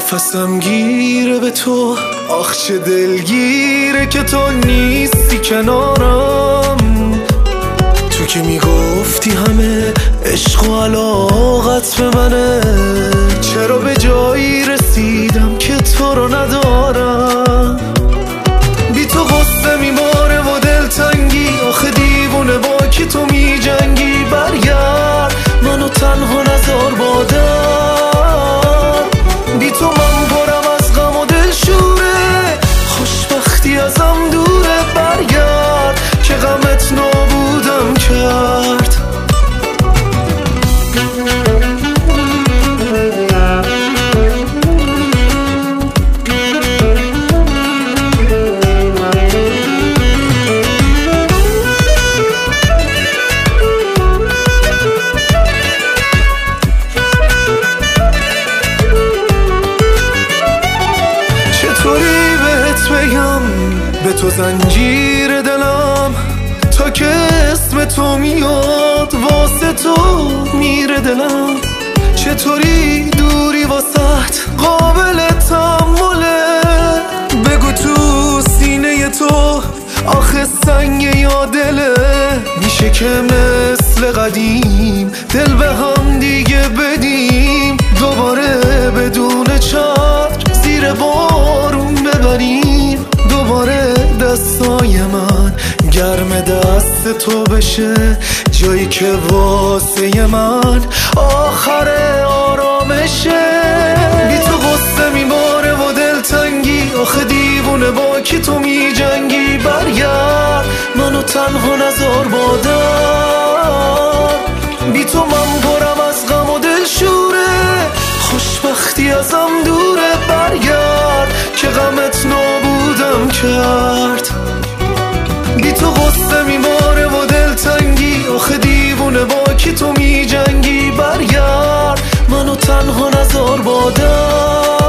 نفسم گیره به تو، آخ چه دلگیره که تو نیستی کنارم. تو که میگفتی همه عشق و علاقت به منه، چرا به جایی رسیدم که تو رو ندارم. بی تو غصه میباره و دلتنگی، آخه دیوونه با کی تو میجنگی. برگرد منو تنها نذار با درد، بی تو من پرم از غم و دلشوره، خوشبختی ازم دوره. برگرد که غمت نابودم کرد. به تو زنجیر دلم تا که اسم تو میاد، واسه تو میره دلم. چطوری دوری واسط قابل تحمله، بگو تو سینه تو آخه سنگ یا دله. میشه که مثل قدیم دل به هم دیگه بدیم، دوباره بدون چتر زیر بارون ببریم. دوباره دستای من گرم دست تو بشه، جایی که واسه من آخر آرامشه. بی تو غصه میباره و دلتنگی، آخه دیوونه با کی تو میجنگی. برگرد منو تنها نذار با درد، بی تو من پرم از غم و دلشوره، خوشبختی ازم دوره. برگرد که غمت نابودم کرد. بی تو غصه میباره و دلتنگی، آخه دیوونه با کی تو میجنگی. برگرد منو تنها نذار با درد.